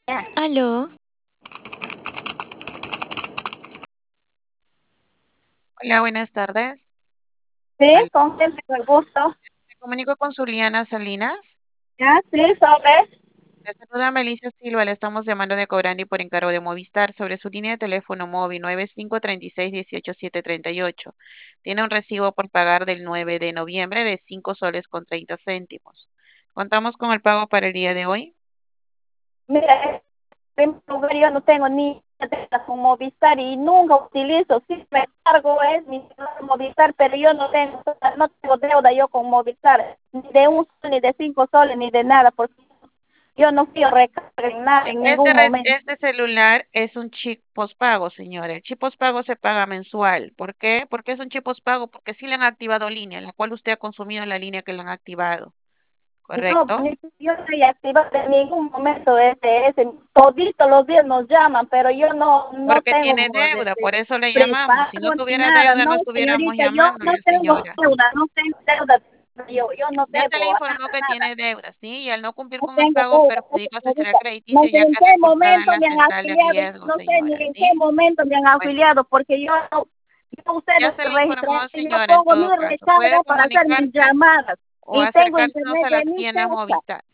Aló, Hola, buenas tardes. sí, Al- con quién tengo el gusto. Me comunico con Zuliana Salinas. Ya, sí, sobre. Le saluda Melissa Silva. Le estamos llamando de Cobrandi por encargo de Movistar sobre su línea de teléfono móvil 9536 18738. Tiene un recibo por pagar del 9 de noviembre de 5 soles con 30 céntimos. Contamos con el pago para el día de hoy. Mira, en primer lugar yo no tengo ni deuda con Movistar y nunca utilizo. Sí, me cargo es mi Movistar, pero yo no tengo deuda yo con Movistar, ni de un sol, ni de 5 soles, ni de nada, porque yo no fui a recarga en nada en ningún momento. Este celular es un chip pospago, señora. El chip pospago se paga mensual. ¿Por qué? Porque es un chip pospago, porque sí le han activado línea, la cual usted ha consumido la línea que le han activado. No, ¿Correcto? yo no he activado en ningún momento ese. Toditos los días nos llaman, pero yo no Porque tengo tiene deuda, por eso le llamamos. Si no prepago ni tuviera nada. deuda, No, no estuviéramos señorita, yo no llamándole, tengo señora. deuda, no tengo deuda. Yo no Ya se le debo informó nada, que nada. tiene deuda, ¿sí? Y al no cumplir No con el tengo pago, deuda, no, perjudica su historial señorita. No crediticio, sé ya en que qué es reportada en momento la me han central de afiliado, riesgo, no sé ni señora, en qué ¿sí? momento me han Bueno, afiliado, porque ya ustedes se le registran informó, que yo señora, en pongo mi todo caso. Puede recarga para hacer mis comunicarse llamadas o y tengo acercarse internet a de las mi tiendas casa. Movistar.